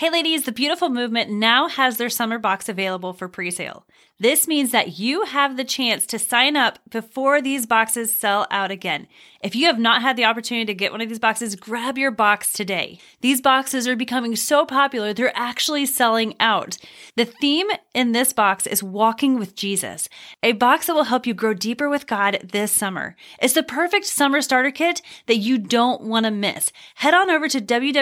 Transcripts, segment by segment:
Hey ladies, the Beautiful Movement now has their summer box available for pre-sale. This means that you have the chance to sign up before these boxes sell out again. If you have not had the opportunity to get one of these boxes, grab your box today. These boxes are becoming so popular, they're actually selling out. The theme in this box is Walking with Jesus, a box that will help you grow deeper with God this summer. It's the perfect summer starter kit that you don't want to miss. Head on over to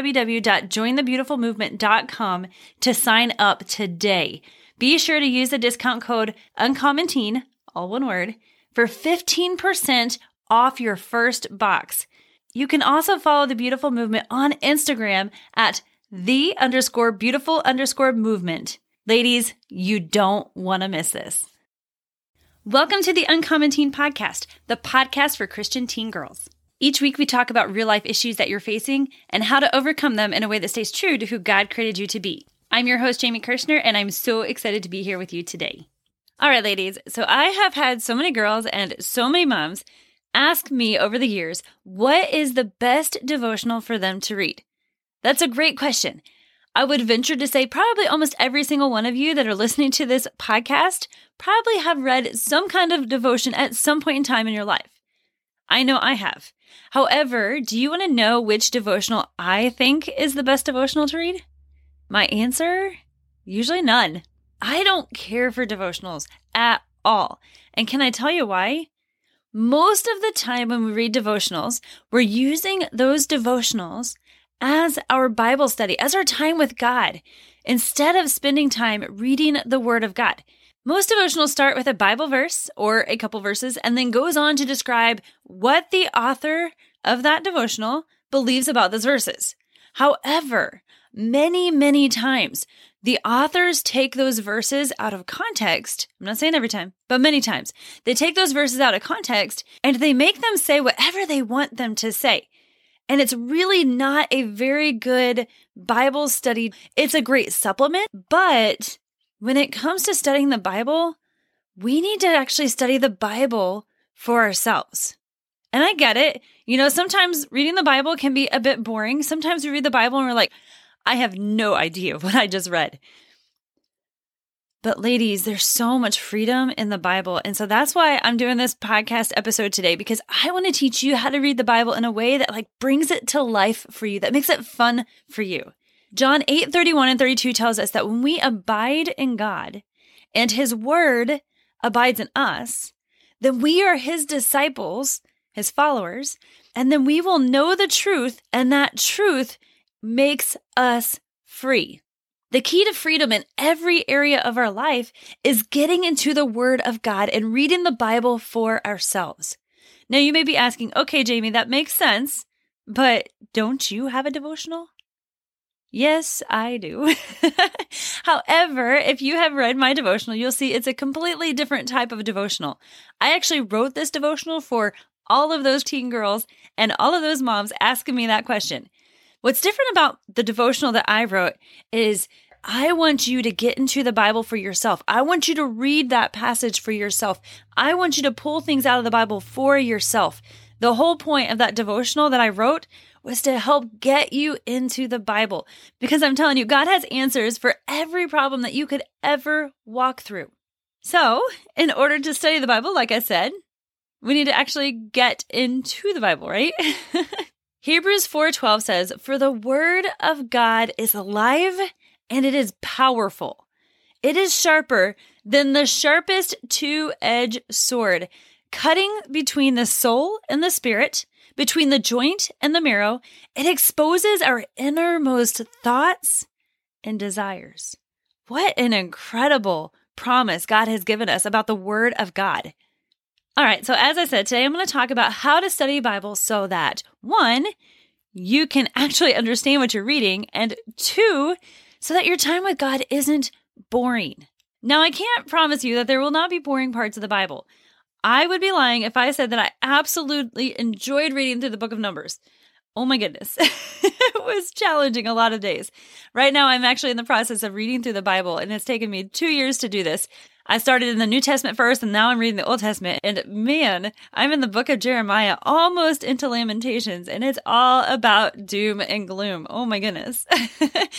www.jointhebeautifulmovement.com to sign up today. Be sure to use the discount code UncommonTeen, all one word, for 15% off your first box. You can also follow the Beautiful Movement on Instagram at _beautiful_movement. Ladies, you don't want to miss this. Welcome to the Uncommon Teen Podcast, the podcast for Christian teen girls. Each week we talk about real life issues that you're facing and how to overcome them in a way that stays true to who God created you to be. I'm your host, Jamie Kirshner, and I'm so excited to be here with you today. All right, ladies, so I have had so many girls and so many moms ask me over the years, what is the best devotional for them to read? That's a great question. I would venture to say probably almost every single one of you that are listening to this podcast probably have read some kind of devotion at some point in time in your life. I know I have. However, do you want to know which devotional I think is the best devotional to read? My answer? Usually none. I don't care for devotionals at all. And can I tell you why? Most of the time when we read devotionals, we're using those devotionals as our Bible study, as our time with God, instead of spending time reading the Word of God. Most devotionals start with a Bible verse or a couple verses and then goes on to describe what the author of that devotional believes about those verses. However, many times, the authors take those verses out of context. I'm not saying every time, but many times. They take those verses out of context and they make them say whatever they want them to say. And it's really not a very good Bible study. It's a great supplement, but when it comes to studying the Bible, we need to actually study the Bible for ourselves. And I get it. You know, sometimes reading the Bible can be a bit boring. Sometimes we read the Bible and we're like, I have no idea what I just read. But ladies, there's so much freedom in the Bible. And so that's why I'm doing this podcast episode today, because I want to teach you how to read the Bible in a way that brings it to life for you, that makes it fun for you. John 8:31 and 32 tells us that when we abide in God and His Word abides in us, then we are His disciples, His followers, and then we will know the truth, and that truth makes us free. The key to freedom in every area of our life is getting into the Word of God and reading the Bible for ourselves. Now, you may be asking, okay, Jamie, that makes sense, but don't you have a devotional? Yes, I do. However, if you have read my devotional, you'll see it's a completely different type of devotional. I actually wrote this devotional for all of those teen girls and all of those moms asking me that question. What's different about the devotional that I wrote is I want you to get into the Bible for yourself. I want you to read that passage for yourself. I want you to pull things out of the Bible for yourself. The whole point of that devotional that I wrote was to help get you into the Bible, because I'm telling you, God has answers for every problem that you could ever walk through. So, in order to study the Bible, like I said, we need to actually get into the Bible, right? Hebrews 4:12 says, "For the word of God is alive and it is powerful. It is sharper than the sharpest two-edged sword, cutting between the soul and the spirit, between the joint and the marrow. It exposes our innermost thoughts and desires." What an incredible promise God has given us about the Word of God. All right, so as I said, today I'm going to talk about how to study Bible so that, one, you can actually understand what you're reading, and two, so that your time with God isn't boring. Now, I can't promise you that there will not be boring parts of the Bible. I would be lying if I said that I absolutely enjoyed reading through the book of Numbers. Oh my goodness. It was challenging a lot of days. Right now, I'm actually in the process of reading through the Bible, and it's taken me 2 years to do this. I started in the New Testament first, and now I'm reading the Old Testament. And man, I'm in the book of Jeremiah, almost into Lamentations, and it's all about doom and gloom. Oh my goodness.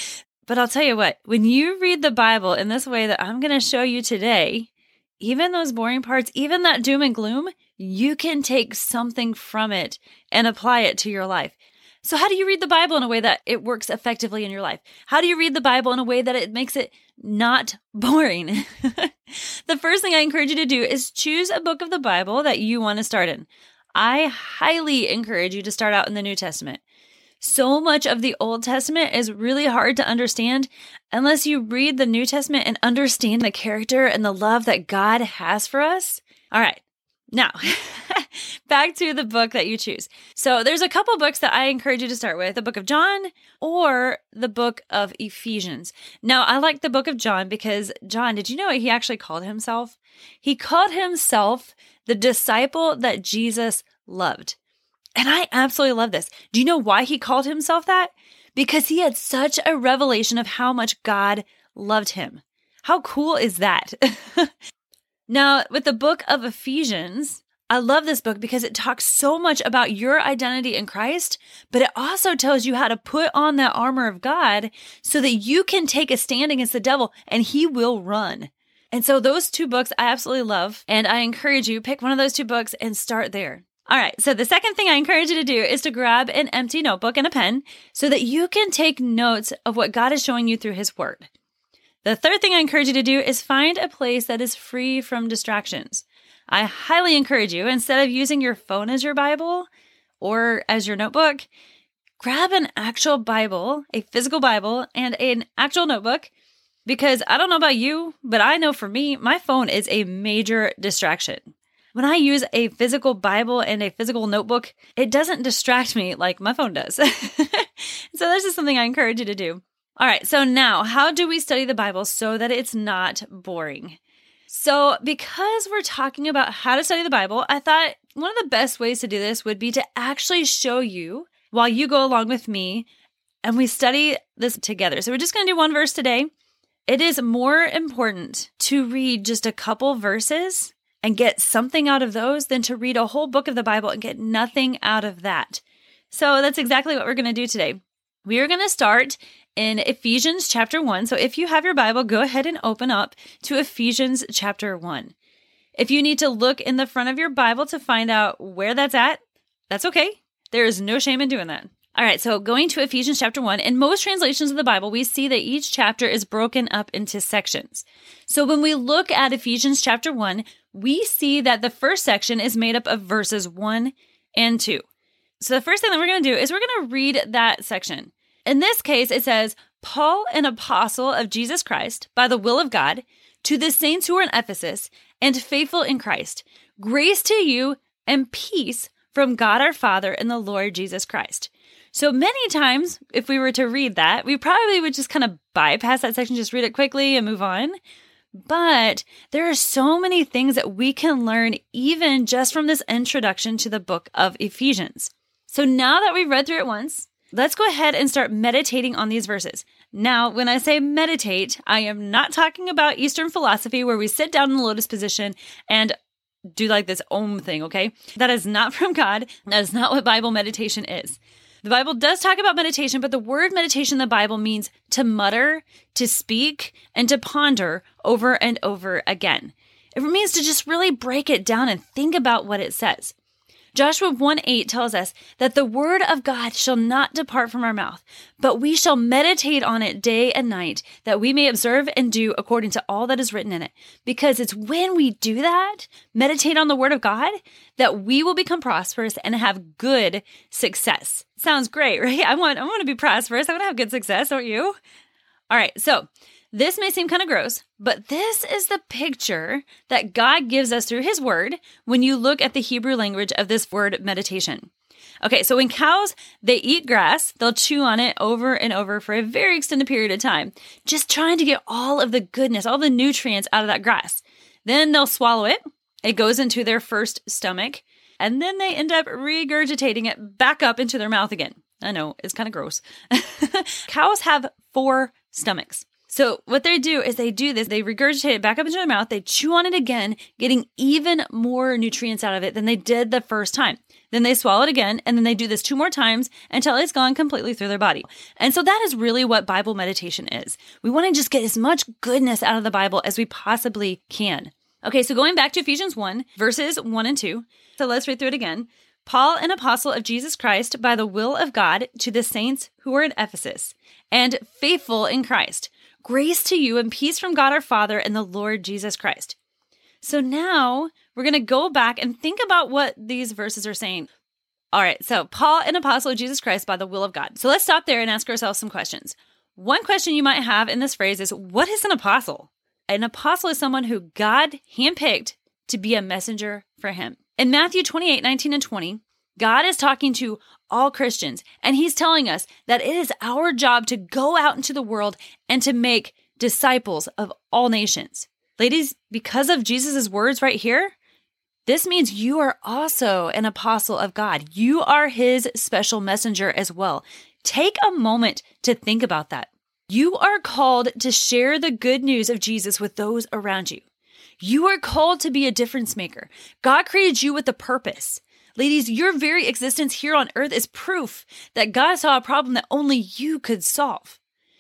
But I'll tell you what, when you read the Bible in this way that I'm going to show you today, even those boring parts, even that doom and gloom, you can take something from it and apply it to your life. So how do you read the Bible in a way that it works effectively in your life? How do you read the Bible in a way that it makes it not boring? The first thing I encourage you to do is choose a book of the Bible that you want to start in. I highly encourage you to start out in the New Testament. So much of the Old Testament is really hard to understand unless you read the New Testament and understand the character and the love that God has for us. All right, now back to the book that you choose. So there's a couple books that I encourage you to start with, the book of John or the book of Ephesians. Now, I like the book of John because John, did you know what he actually called himself? He called himself the disciple that Jesus loved. And I absolutely love this. Do you know why he called himself that? Because he had such a revelation of how much God loved him. How cool is that? Now, with the book of Ephesians, I love this book because it talks so much about your identity in Christ, but it also tells you how to put on that armor of God so that you can take a stand against the devil and he will run. And so those two books I absolutely love, and I encourage you, pick one of those two books and start there. All right, so the second thing I encourage you to do is to grab an empty notebook and a pen so that you can take notes of what God is showing you through his word. The third thing I encourage you to do is find a place that is free from distractions. I highly encourage you, instead of using your phone as your Bible or as your notebook, grab an actual Bible, a physical Bible, and an actual notebook, because I don't know about you, but I know for me, my phone is a major distraction. When I use a physical Bible and a physical notebook, it doesn't distract me like my phone does. So this is something I encourage you to do. All right, so now, how do we study the Bible so that it's not boring? So because we're talking about how to study the Bible, I thought one of the best ways to do this would be to actually show you while you go along with me and we study this together. So we're just going to do one verse today. It is more important to read just a couple verses and get something out of those than to read a whole book of the Bible and get nothing out of that. So that's exactly what we're going to do today. We are going to start in Ephesians chapter 1. So if you have your Bible, go ahead and open up to Ephesians chapter 1. If you need to look in the front of your Bible to find out where that's at, that's okay. There is no shame in doing that. All right, so going to Ephesians chapter 1, in most translations of the Bible, we see that each chapter is broken up into sections. So when we look at Ephesians chapter 1, we see that the first section is made up of verses 1 and 2. So the first thing that we're going to do is we're going to read that section. In this case, it says, Paul, an apostle of Jesus Christ, by the will of God, to the saints who are in Ephesus and faithful in Christ, grace to you and peace from God our Father and the Lord Jesus Christ. So many times, if we were to read that, we probably would just kind of bypass that section, just read it quickly and move on. But there are so many things that we can learn even just from this introduction to the book of Ephesians. So now that we've read through it once, let's go ahead and start meditating on these verses. Now, when I say meditate, I am not talking about Eastern philosophy where we sit down in the lotus position and do like this Om thing, okay? That is not from God. That is not what Bible meditation is. The Bible does talk about meditation, but the word meditation in the Bible means to mutter, to speak, and to ponder over and over again. It means to just really break it down and think about what it says. Joshua 1:8 tells us that the word of God shall not depart from our mouth, but we shall meditate on it day and night, that we may observe and do according to all that is written in it. Because it's when we do that, meditate on the word of God, that we will become prosperous and have good success. Sounds great, right? I want to be prosperous. I want to have good success, don't you? All right, so this may seem kind of gross, but this is the picture that God gives us through his word when you look at the Hebrew language of this word meditation. Okay, so when cows, they eat grass, they'll chew on it over and over for a very extended period of time, just trying to get all of the goodness, all the nutrients out of that grass. Then they'll swallow it. It goes into their first stomach, and then they end up regurgitating it back up into their mouth again. I know, it's kind of gross. Cows have 4 stomachs. So what they do is they do this, they regurgitate it back up into their mouth, they chew on it again, getting even more nutrients out of it than they did the first time. Then they swallow it again, and then they do this 2 more times until it's gone completely through their body. And so that is really what Bible meditation is. We want to just get as much goodness out of the Bible as we possibly can. Okay, so going back to Ephesians 1, verses 1 and 2. So let's read through it again. Paul, an apostle of Jesus Christ, by the will of God, to the saints who are in Ephesus, and faithful in Christ. Grace to you and peace from God our Father and the Lord Jesus Christ. So now we're going to go back and think about what these verses are saying. All right, so Paul, an apostle of Jesus Christ by the will of God. So let's stop there and ask ourselves some questions. One question you might have in this phrase is, what is an apostle? An apostle is someone who God handpicked to be a messenger for him. In Matthew 28, 19 and 20, God is talking to all Christians, and he's telling us that it is our job to go out into the world and to make disciples of all nations. Ladies, because of Jesus' words right here, this means you are also an apostle of God. You are his special messenger as well. Take a moment to think about that. You are called to share the good news of Jesus with those around you. You are called to be a difference maker. God created you with a purpose. Ladies, your very existence here on earth is proof that God saw a problem that only you could solve.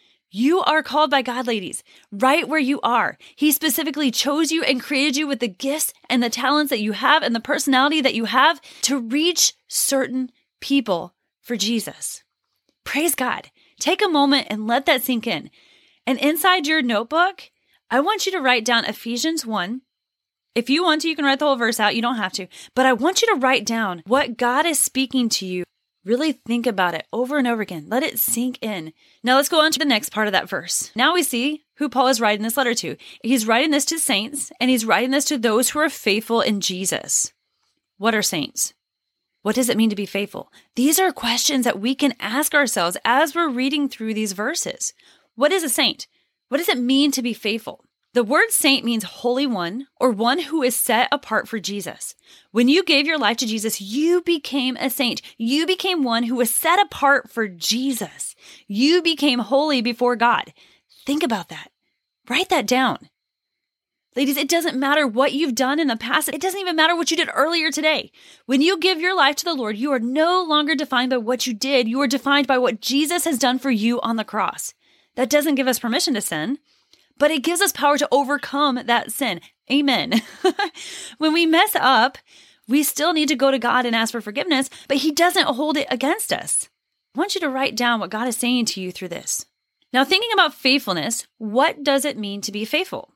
You are called by God, ladies, right where you are. He specifically chose you and created you with the gifts and the talents that you have and the personality that you have to reach certain people for Jesus. Praise God. Take a moment and let that sink in. And inside your notebook, I want you to write down Ephesians 1. If you want to, you can write the whole verse out. You don't have to. But I want you to write down what God is speaking to you. Really think about it over and over again. Let it sink in. Now let's go on to the next part of that verse. Now we see who Paul is writing this letter to. He's writing this to saints, and he's writing this to those who are faithful in Jesus. What are saints? What does it mean to be faithful? These are questions that we can ask ourselves as we're reading through these verses. What is a saint? What does it mean to be faithful? The word saint means holy one, or one who is set apart for Jesus. When you gave your life to Jesus, you became a saint. You became one who was set apart for Jesus. You became holy before God. Think about that. Write that down. Ladies, it doesn't matter what you've done in the past. It doesn't even matter what you did earlier today. When you give your life to the Lord, you are no longer defined by what you did. You are defined by what Jesus has done for you on the cross. That doesn't give us permission to sin, but it gives us power to overcome that sin. Amen. When we mess up, we still need to go to God and ask for forgiveness, but he doesn't hold it against us. I want you to write down what God is saying to you through this. Now, thinking about faithfulness, what does it mean to be faithful?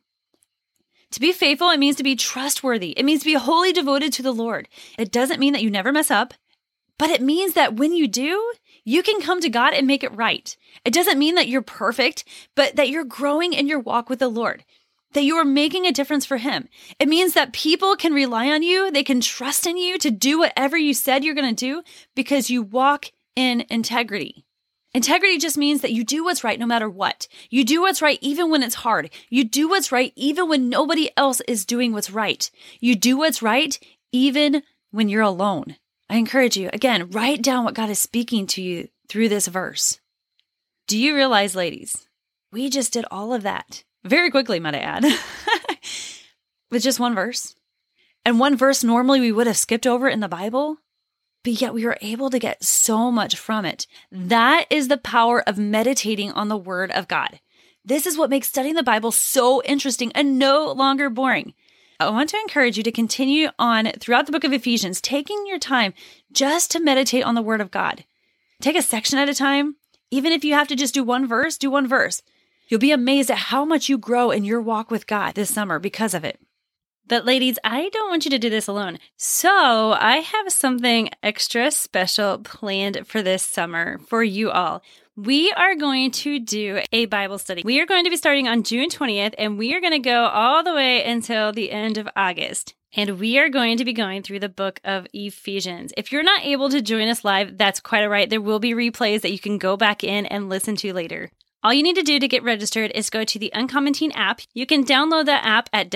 To be faithful, it means to be trustworthy. It means to be wholly devoted to the Lord. It doesn't mean that you never mess up, but it means that when you do, you can come to God and make it right. It doesn't mean that you're perfect, but that you're growing in your walk with the Lord, that you are making a difference for him. It means that people can rely on you. They can trust in you to do whatever you said you're going to do because you walk in integrity. Integrity just means that you do what's right no matter what. You do what's right even when it's hard. You do what's right even when nobody else is doing what's right. You do what's right even when you're alone. I encourage you, again, write down what God is speaking to you through this verse. Do you realize, ladies, we just did all of that very quickly, might I add, with just one verse. And one verse normally we would have skipped over in the Bible, but yet we were able to get so much from it. That is the power of meditating on the Word of God. This is what makes studying the Bible so interesting and no longer boring. I want to encourage you to continue on throughout the book of Ephesians, taking your time just to meditate on the Word of God. Take a section at a time. Even if you have to just do one verse, do one verse. You'll be amazed at how much you grow in your walk with God this summer because of it. But ladies, I don't want you to do this alone. So I have something extra special planned for this summer for you all. We are going to do a Bible study. We are going to be starting on June 20th, and we are going to go all the way until the end of August. And we are going to be going through the book of Ephesians. If you're not able to join us live, that's quite all right. There will be replays that you can go back in and listen to later. All you need to do to get registered is go to the Uncommon Teen app. You can download that app at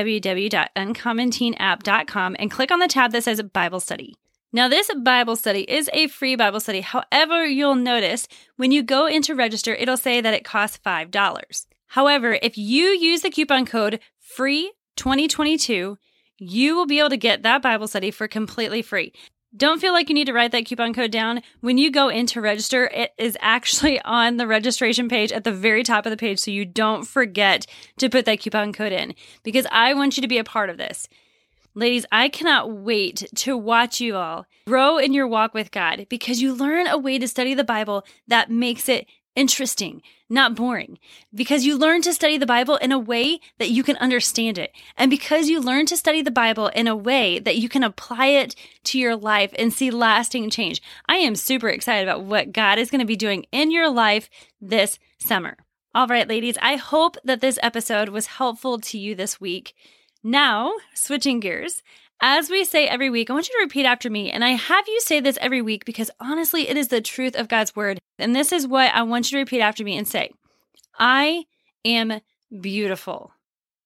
www.uncommonteenapp.com and click on the tab that says Bible Study. Now, this Bible study is a free Bible study. However, you'll notice when you go in to register, it'll say that it costs $5. However, if you use the coupon code FREE2022, you will be able to get that Bible study for completely free. Don't feel like you need to write that coupon code down. When you go in to register, it is actually on the registration page at the very top of the page, so you don't forget to put that coupon code in, because I want you to be a part of this. Ladies, I cannot wait to watch you all grow in your walk with God, because you learn a way to study the Bible that makes it interesting, not boring, because you learn to study the Bible in a way that you can understand it. And because you learn to study the Bible in a way that you can apply it to your life and see lasting change. I am super excited about what God is going to be doing in your life this summer. All right, ladies, I hope that this episode was helpful to you this week. Now, switching gears, as we say every week, I want you to repeat after me. And I have you say this every week because honestly, it is the truth of God's word. And this is what I want you to repeat after me and say: I am beautiful.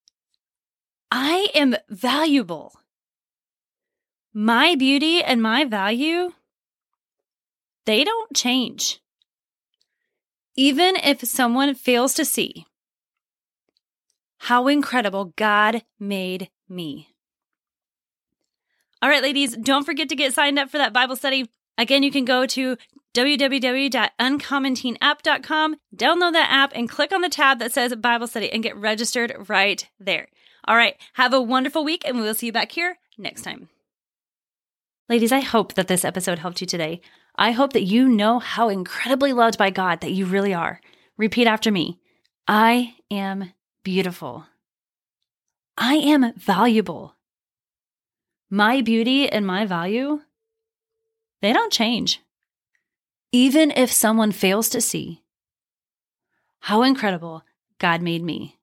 I am valuable. My beauty and my value, they don't change. Even if someone fails to see how incredible God made me. All right, ladies, don't forget to get signed up for that Bible study. Again, you can go to www.uncommonteenapp.com, download that app, and click on the tab that says Bible study and get registered right there. All right, have a wonderful week, and we will see you back here next time. Ladies, I hope that this episode helped you today. I hope that you know how incredibly loved by God that you really are. Repeat after me. I am beautiful. I am valuable. My beauty and my value, they don't change. Even if someone fails to see how incredible God made me.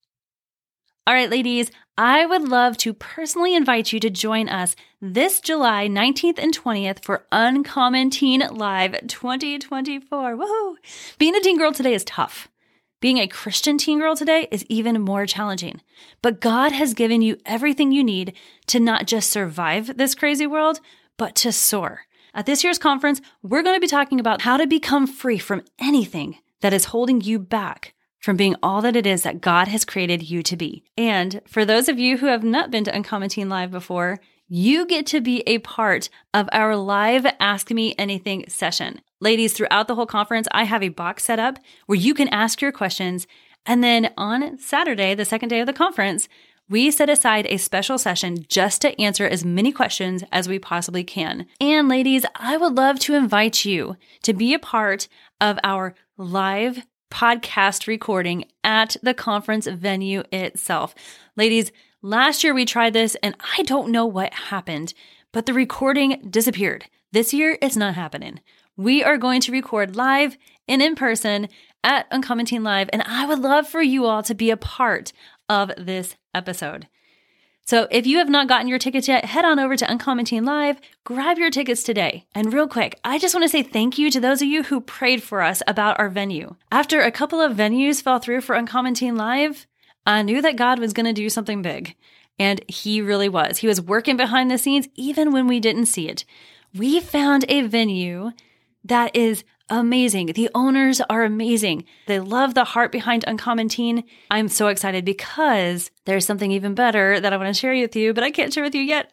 All right, ladies, I would love to personally invite you to join us this July 19th and 20th for Uncommon Teen Live 2024. Woohoo! Being a teen girl today is tough. Being a Christian teen girl today is even more challenging. But God has given you everything you need to not just survive this crazy world, but to soar. At this year's conference, we're going to be talking about how to become free from anything that is holding you back from being all that it is that God has created you to be. And for those of you who have not been to Uncommon Teen Live before, you get to be a part of our live Ask Me Anything session. Ladies, throughout the whole conference, I have a box set up where you can ask your questions. And then on Saturday, the second day of the conference, we set aside a special session just to answer as many questions as we possibly can. And ladies, I would love to invite you to be a part of our live podcast recording at the conference venue itself. Ladies, last year we tried this and I don't know what happened, but the recording disappeared. This year, it's not happening. We are going to record live and in person at Uncommon Teen Live, and I would love for you all to be a part of this episode. So if you have not gotten your tickets yet, head on over to Uncommon Teen Live, grab your tickets today. And real quick, I just want to say thank you to those of you who prayed for us about our venue. After a couple of venues fell through for Uncommon Teen Live, I knew that God was going to do something big. And He really was. He was working behind the scenes even when we didn't see it. We found a venue that is amazing. The owners are amazing. They love the heart behind Uncommon Teen. I'm so excited because there's something even better that I want to share with you, but I can't share with you yet.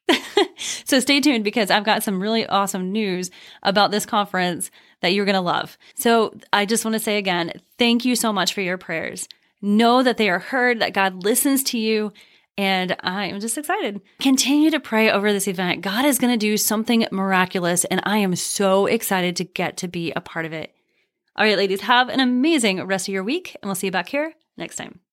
So stay tuned because I've got some really awesome news about this conference that you're going to love. So I just want to say again, thank you so much for your prayers. Know that they are heard, that God listens to you. And I am just excited. Continue to pray over this event. God is going to do something miraculous, and I am so excited to get to be a part of it. All right, ladies, have an amazing rest of your week, and we'll see you back here next time.